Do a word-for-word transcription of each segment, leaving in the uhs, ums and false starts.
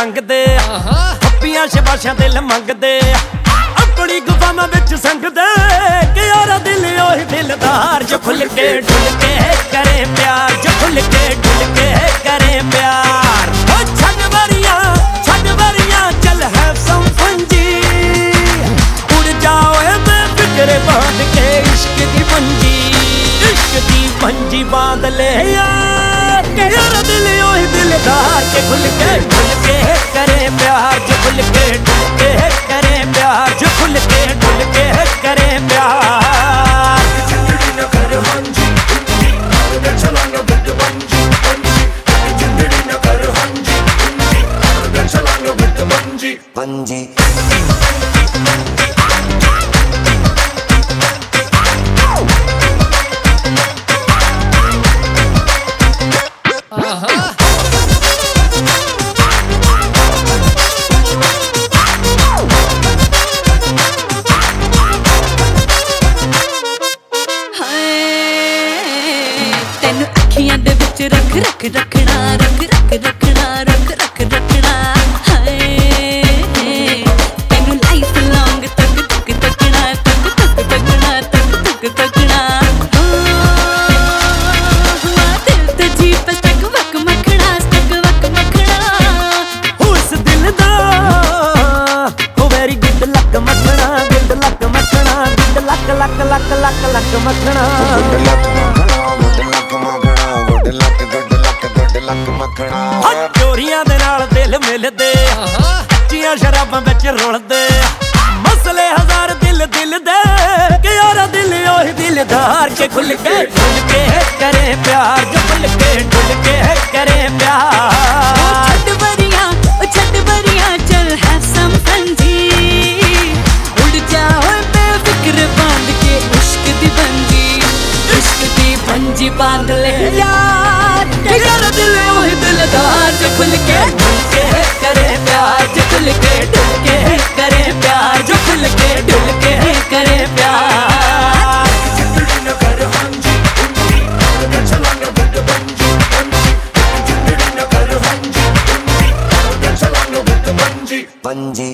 लंघदे हप्पियां शबाशां दिल मंगदे अपनी गुफावां विच संगदे कि यारा दिल ओही दिलदार जो खुल के डुल के करे प्यार, जो खुल के डुल के करे प्यार। ओ छड वरियां छड वरियां चल हैव सम फन जी, उड़ जाओ बेफिक्र बांध के इश्क दी पंजी, इश्क दी पंजी बांध ले यार कि यारा दिल ओही दिलदार जो खुल के डुल के करे प्यार, जो खुल के डुल के करे प्यार, जो खुल के डुल के करे प्यार। जिंदड़ी न कर हंजी हंजी आगे चलाना बिट बंजी बंजी, जिंदड़ी न कर हंजी हंजी आगे चलाना बिट बंजी बंजी। रख रख रखना रख रख रखना रख रख रखना है तेनू लाइफ लॉन्ग तक तक तकना तक तक तकना तक तक तकना दिल ते जी पे तक वक मखना तक वक मखना उस दिल दा ओ वेरी गुड लक मखना, गुड लक मखना, good luck luck luck luck luck मखना, चोरियां दे नाल दिल मिलदे कच्चियां शराबां विच रुलदे मसले हजार दिल दिल दे कि यारा दिल ओही दिलदार के खुल के डुल के करे प्यार, जो खुल के डुल के करे प्यार। छड वरियां ओ छड वरियां चल हैव सम फन जी, उड़ जाओ बेफिक्र बांध के इश्क दी पंजी, इश्क दी पंजी बांध ले यार कि यारा दिल ओही दिलदार जो खुल के डुल के करे प्यार, जो खुल के डुल के करे प्यार, जो खुल के डुल के करे प्यार। जिंदड़ी न कर हंजी हंजी आगे चलाना बिट बंजी बंजी, जिंदड़ी न कर हंजी हंजी आगे चलाना बिट bungee bungee.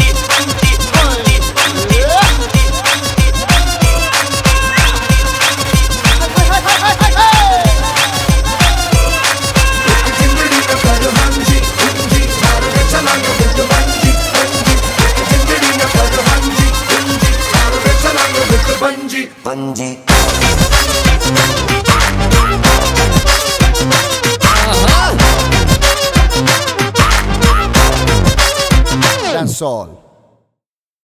Bungee. That's all.